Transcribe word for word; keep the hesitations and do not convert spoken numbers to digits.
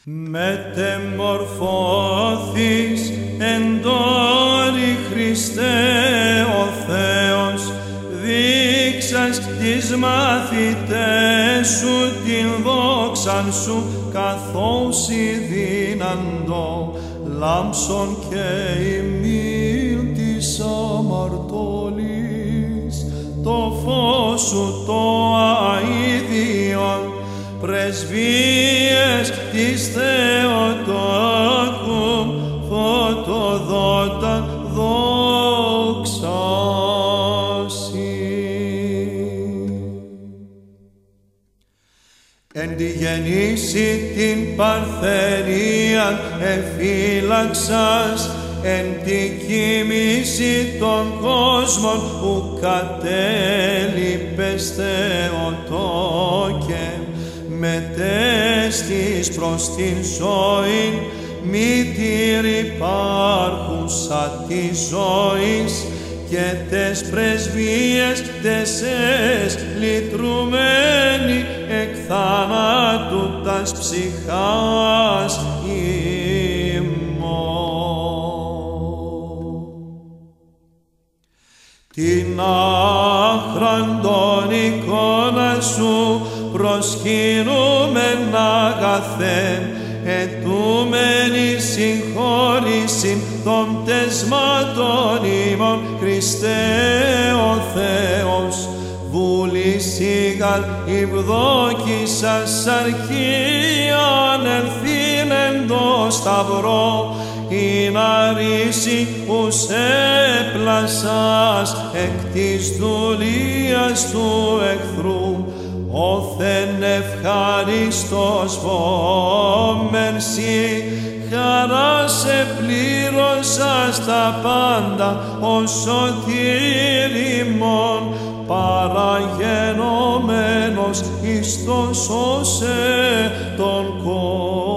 Μετεμορφώθης εν τόρι Χριστέ ο Θεός, δείξας τις μαθητές σου την δόξαν σου, καθώς δύναντο λάμψον και ημίλ της αμαρτωλής, το φως σου το αηδίον, πρεσβείες της Θεοτόκου, φωτοδότα δόξα σοι. Εν τη γεννήση την παρθενίαν εφύλαξας, εν τη κοίμηση των κόσμων που κατέλειπες Θεοτόκε, μετέστης προς την ζωήν, μήτηρ υπάρχουσα της ζωής, και τες πρεσβείες τεσές λυτρουμένη εκ θανάτου τας ψυχάς ημών. Την άχραντον εικόνα σου προσκυνούμεν αγαθέν, ετούμενη συγχώρησιν των τεσμάτων ημών, Χριστέ ο Θεός, βούληση γαρ ευδόκησας αρχίαν ελθύν εν το σταυρό, η να ρίση ους έπλασας εκ της δουλείας του εχθρού, όθεν ευχαριστός βόμεν σοι, χαράς επλήρωσας τα πάντα, ο σωτήρ ημών, παραγενόμενος εις το σώσε τον κόσμο.